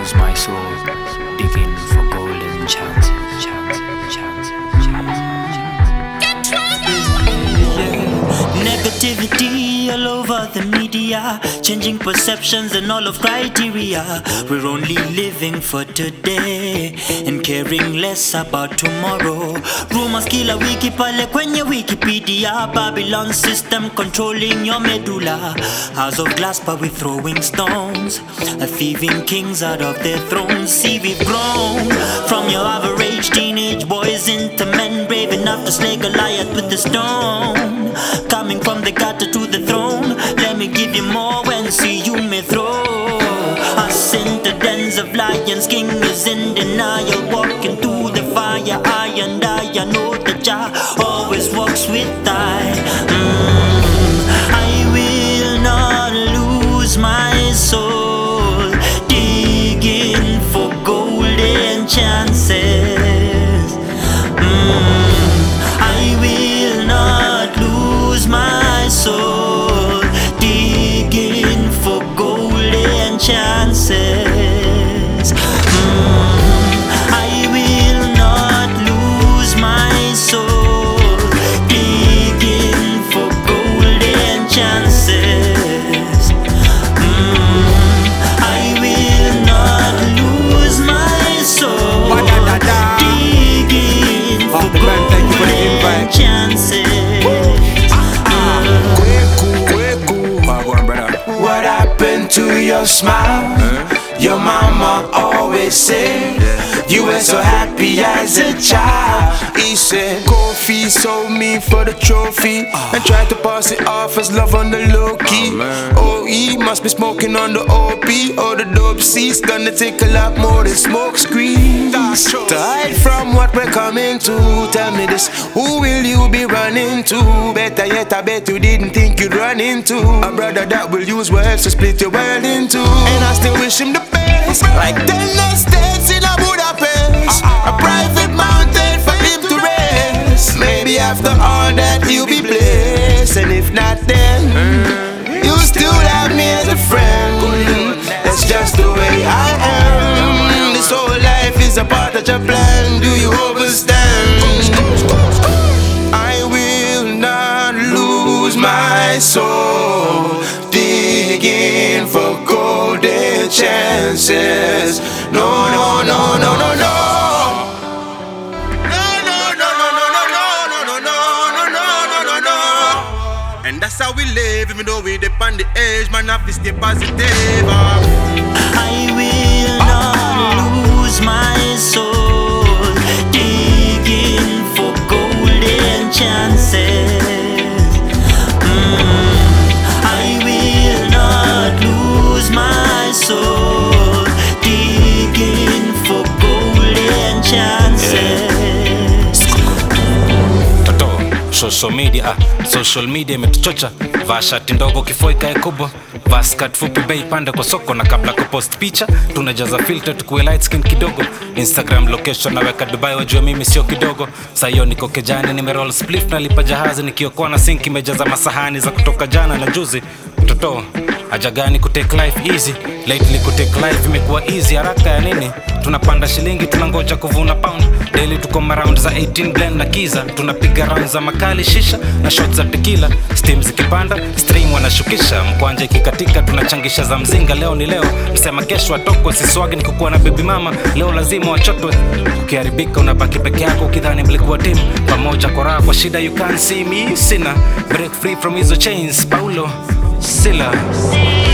lose my soul, digging for golden chances. Negativity all over the media, changing perceptions and all of criteria. We're only living for today and caring less about tomorrow. Rumors kila wiki pale kwenye Wikipedia. Babylon system controlling your medulla. House of glass but we're throwing stones, thieving kings out of their thrones. See we've grown from your average teenage boys into men brave enough to slay Goliath with the stone. Coming from the gutter to the throne, let me give you more when see you may throw us into dens of lions. King is in denial, walking through the fire. I know that Jah always walks with I will not lose my soul, digging for golden chances. I will not lose my soul, digging for golden chances. I will not lose my soul, digging for golden chances. I will not lose my soul, digging for golden chances. What happened to your smile? Your mama always said you were so happy as a child. He said Kofi sold me for the trophy and tried to pass it off as love on the low key. Oh, he must be smoking on the OP or the dope C's. Gonna take a lot more than smoke screens to hide from what we're coming to. Tell me this, who will you be running to? Better yet, I bet you didn't think you'd run into a brother that will use words to split your world in two. And I still wish him the best, like 10 estates in a Budapest, a private mountain for him to rest. Maybe after all that he'll be blessed, and if not then you still have me as a friend. That's just the way I am. This whole life is a part of your plan. Do you understand? I will not lose my soul, digging for golden chances. No, no, no, no, no, no. And that's how we live, even though we depend the age, man, have to stay positive. I will not lose my soul, digging for golden chances. I will not lose my soul, digging for golden chances. Social media imetuchocha. Vaa shati ndogo kifua ikae kubwa, vaa skirt fupi bei panda kwa soko, na kabla kupost picha tunajaza filter tukue light skin kidogo. Instagram location naweka Dubai wajua mimi sio kidogo. Sayo niko kejani nimeroll spliff na lipa jahazi, nikiokoa na sink imejaza masahani za kutoka jana na juzi. Toto haja gani kutake life easy? Lately kutake life imekuwa easy, haraka ya nini? Tunapanda shilingi tunangoja kuvuna pound. Daily tuko maround za 18 blend na giza. Tunapiga round za makali shisha na shots za tequila. Steam zikipanda, stream wanashukisha. Mkwanja ikikatika tunachangisha za mzinga. Leo ni leo, msema kesho atokwe. Siswagi ni kukuwa na baby mama, leo lazima wachotwe. Ukiharibika unabaki peke yako ukidhani mlikuwa team. Pamoja kwa raha kwa shida, you can't see me. Sina break free from hizo chains, Paulo Silla.